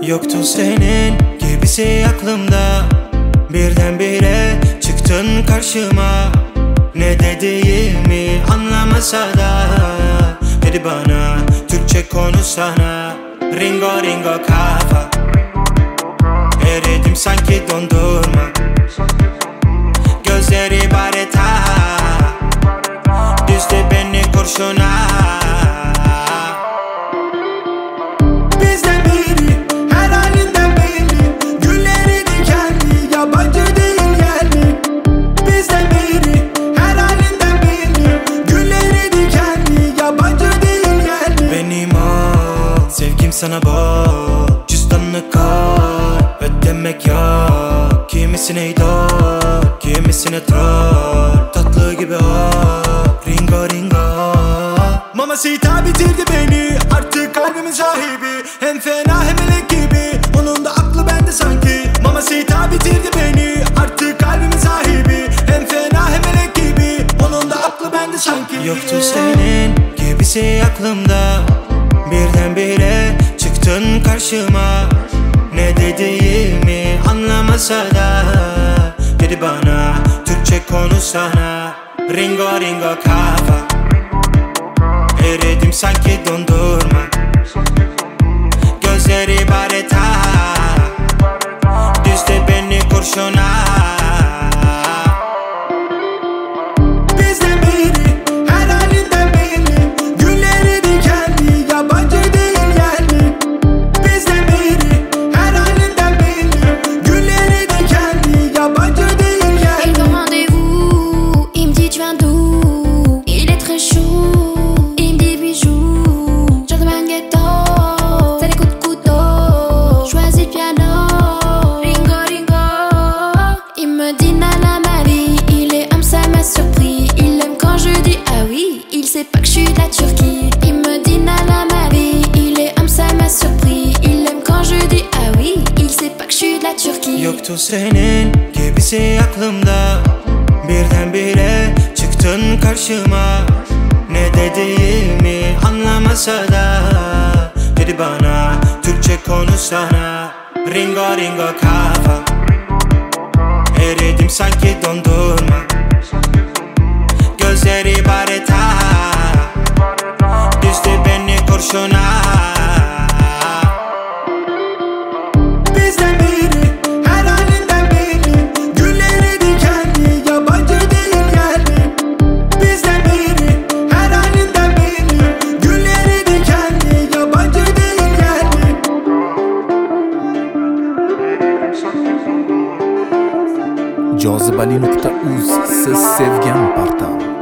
Yoktu senin gibisi aklımda, birdenbire çıktın karşıma. Ne dediğimi anlamasa da dedi bana Türkçe konuşsana. Ringo ringo kafa, eridim sanki dondurma. Gözleri bareta, düzdü beni kurşuna. Bizden biri, her halinden belli, gülleri dikenli, yabancı değil yerli. Bizden biri, her halinden belli, gülleri dikenli, yabancı değil yerli. Benim o sevgim sana bol, cüzdanını koy, ödemek yok. Kimisine idol, kimisine troll, tatlı gibi o. Ringo ringo, Mamacita bitirdi beni, artık kalbimin sahibi. Hem fena hem melek gibi, onun da aklı bende sanki. Mamacita bitirdi beni, artık kalbimin sahibi. Hem fena hem melek gibi, onun da aklı bende sanki. yoktu senin gibisi aklımda, birdenbire çıktın karşıma. Ne dediğimi anlamasa da dedi bana Türkçe konuşsana. Ringo ringo kafa, eridim sanki dondurma. Gözleri bareta, düzdü beni kurşuna. Bizden biri, her halinden belli, gülleri dikenli, yabancı değil yerli. Bizden biri, her halinden belli, gülleri dikenli, yabancı değil Il yerli. veut rendez-vous, il me dit tu viens d'où? Il est très chaud, il me dit bijou. Gentleman ghetto, c'est des coups de couteau. Choisis le piano, ringo ringo. Il me dit nana ma vie, il est homme ça m'a surpris. Il aime quand je dis ah oui, il sait pas que je suis de la Turquie. Il me dit nana ma vie, il est homme ça m'a surpris. Il aime quand je dis ah oui, il sait pas que je suis de la Turquie. Yoktu senin gibisi aklımda, birdenbire çıktın karşıma. Ne dediğimi anlamasa da dedi bana Türkçe konuşsana. Ringo ringo kafa, eridim sanki dondurma. Gözleri bareta, düzdü beni kurşuna. Bizden biri, her halinden belli, gülleri dikenli, yabancı değil yerli. Bizden biri, her halinden belli, gülleri dikenli, yabancı değil yerli. Cazibali.uz, siz sevgan partam.